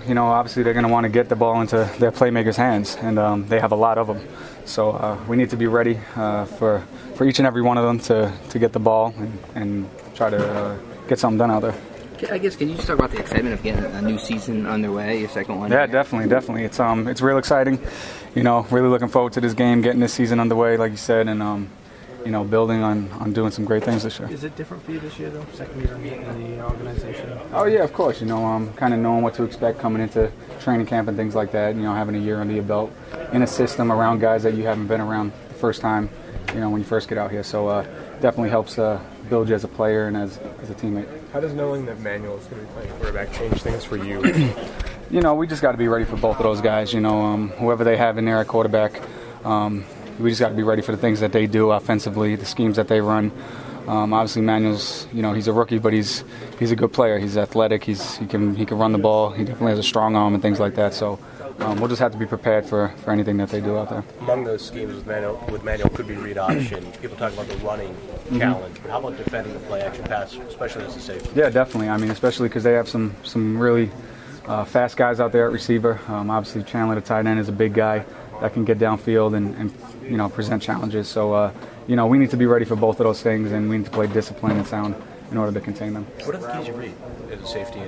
obviously they're going to want to get the ball into their playmakers' hands, and they have a lot of them. So we need to be ready for each and every one of them to get the ball and try to get something done out there. I guess, can you just talk about the excitement of getting a new season underway, your second one? Yeah, definitely. It's real exciting. Really looking forward to this game, getting this season underway, like you said, and building on doing some great things this year. Is it different for you this year, though? Second year in the organization? Oh, yeah, of course. Kind of knowing what to expect coming into training camp and things like that. Having a year under your belt in a system around guys that you haven't been around the first time, when you first get out here. So definitely helps build you as a player and as a teammate. How does knowing that Manuel is going to be playing quarterback change things for you? We just got to be ready for both of those guys. Whoever they have in there at quarterback, we just got to be ready for the things that they do offensively, the schemes that they run. Obviously, Manuel's, he's a rookie, but he's a good player. He's athletic. He can run the ball. He definitely has a strong arm and things like that. So we'll just have to be prepared for anything that they do out there. Among those schemes with Manuel could be read option. People talk about the running challenge, but how about defending the play action pass, especially as a safety? Yeah, definitely. Especially because they have some really fast guys out there at receiver. Obviously, Chandler, the tight end, is a big guy that can get downfield and present challenges. So, we need to be ready for both of those things, and we need to play discipline and sound in order to contain them. What are the keys you read as a safety?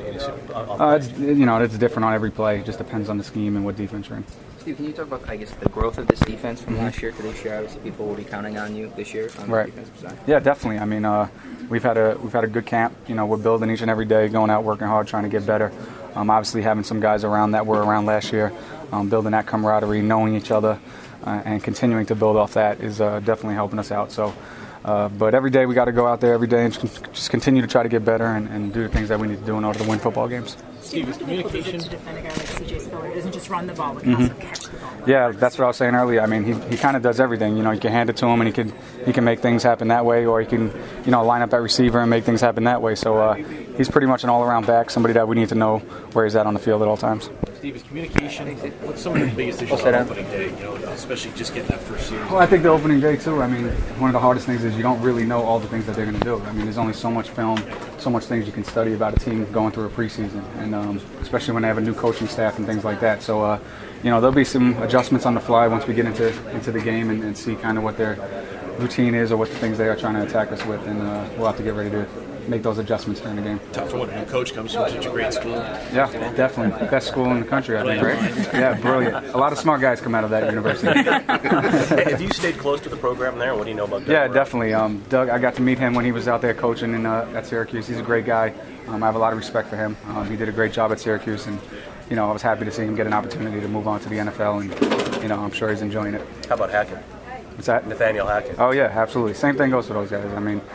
It's different on every play. It just depends on the scheme and what defense you're in. Steve, can you talk about, the growth of this defense from last year to this year? Obviously, people will be counting on you this year on the defensive side. Yeah, definitely. We've had a good camp. We're building each and every day, going out, working hard, trying to get better. Obviously, having some guys around that were around last year, building that camaraderie, knowing each other, and continuing to build off that is definitely helping us out. So, but every day we got to go out there every day and just continue to try to get better and do the things that we need to do in order to win football games. Steve, is communication to defend a guy like C.J. Spiller who doesn't just run the ball, but can also catch the ball? Yeah, that's what I was saying earlier. He kind of does everything. You can hand it to him, and he can make things happen that way, or he can line up at receiver and make things happen that way. So he's pretty much an all-around back, somebody that we need to know where he's at on the field at all times. Steve, is communication, what's some of the biggest issues on opening day, especially just getting that first series? Well, I think the opening day, too. One of the hardest things is you don't really know all the things that they're going to do. There's only so much film, so much things you can study about a team going through a preseason, and especially when they have a new coaching staff and things like that. So, there'll be some adjustments on the fly once we get into the game and see kind of what their routine is or what the things they are trying to attack us with, and we'll have to get ready to make those adjustments during the game. Tough when a new coach comes from such a great school. Yeah, definitely. Best school in the country, I think, right? Yeah, brilliant. A lot of smart guys come out of that university. Have you stayed close to the program there? What do you know about Doug? Yeah, definitely. Doug, I got to meet him when he was out there coaching at Syracuse. He's a great guy. I have a lot of respect for him. He did a great job at Syracuse, and I was happy to see him get an opportunity to move on to the NFL, and I'm sure he's enjoying it. How about Hackett? What's that? Nathaniel Hackett. Oh, yeah, absolutely. Same thing goes for those guys.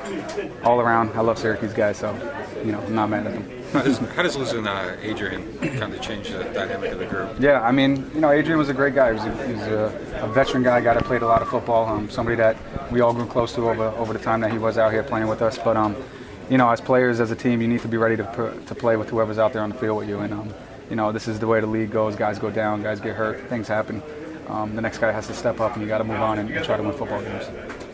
All around, I love Syracuse guys, so, I'm not mad at them. How does losing Adrian kind of change the dynamic of the group? Yeah, Adrian was a great guy. He was a veteran guy that played a lot of football, somebody that we all grew close to over the time that he was out here playing with us. But, as players, as a team, you need to be ready to play with whoever's out there on the field with you. And, this is the way the league goes. Guys go down, guys get hurt, things happen. The next guy has to step up, and you got to move on and try to win football games.